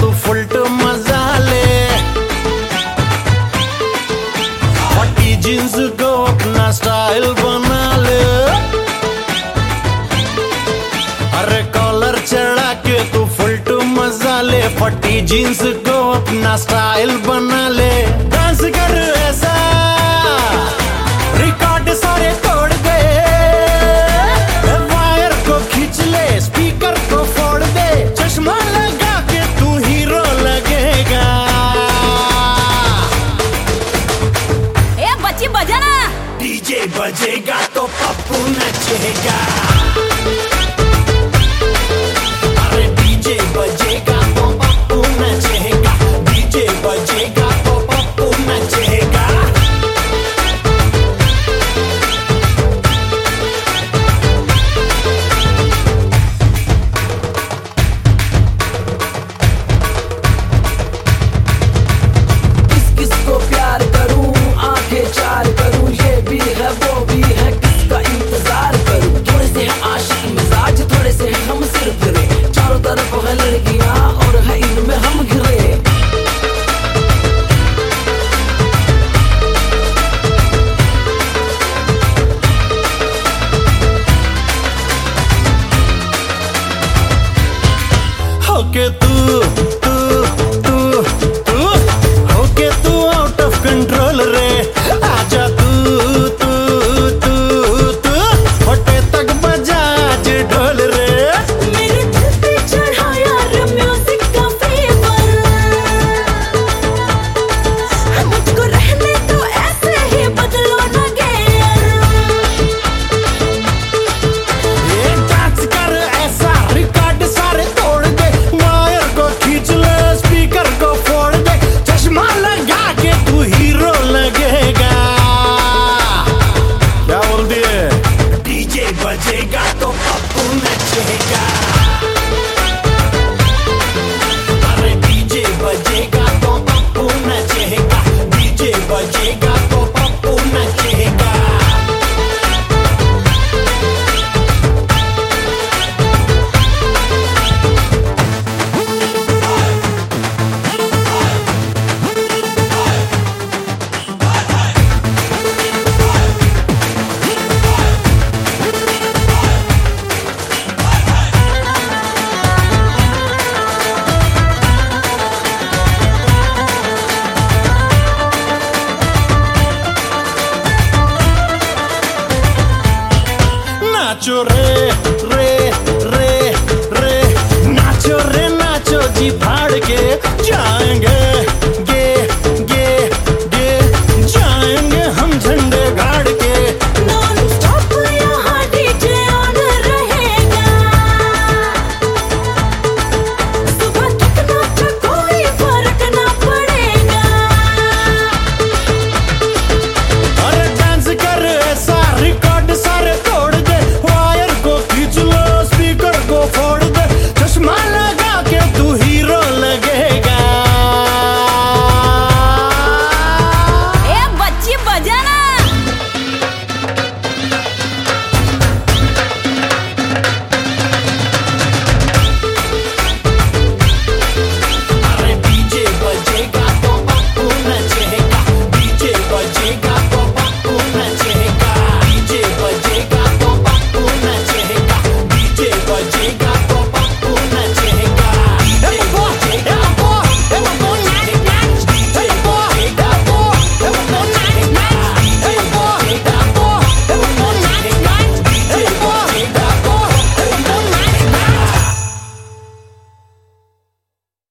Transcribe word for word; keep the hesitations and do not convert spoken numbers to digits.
तू फुल्ट मजा ले। फटी जींस को अपना स्टाइल बना ले। अरे कॉलर चढ़ा के तू फुल्ट मजा ले। फटी जींस को अपना स्टाइल बना ले। डांस कर ऐसा रिकॉर्ड सारे तोड़ दे। वायर को खींच ले, स्पीकर को फोड़ दे। चश्मा लगा के तू हीरो लगेगा। ए बच्ची बजा ना। डीजे बजेगा तो पप्पू नचेगा। अरे डीजे बजेगा तो पप्पू नचेगा। डीजे बजेगा तो पप्पू नचेगा। किसको प्यार करूं, आंखें चार करूं, ये भी है वो भी है, किसका इंतजार करूं। थोड़े से है आशिक मिजाज, थोड़े से है हम सिर्फ रे। चारों तरफ है लड़कियां और है इनमें हम घिरे। होके तू तू तू तू होके तू आउट ऑफ कंट्रोल रे। आजा तू तू तू तू होटे तक बजा आज ढोल रे। मेरे दिल पे चढ़ा यार म्यूजिक का फीवर। मुझको रहने तो ऐसे ही बदलो ना गेयर। ये डांस कर ऐसा रिकॉर्ड सारे तोड़ दे। वायर को खींच ले, स्पीकर को फोड़ दे। चश्मा लगा के तू हीरो लगेगा। क्या बोल दिए? डीजे बजेगा तो पप्पू नचेगा। अरे डीजे बजेगा तो पप्पू नचेगा। डीजे बजेगा तो पप्पू नचेगा। नाचो रे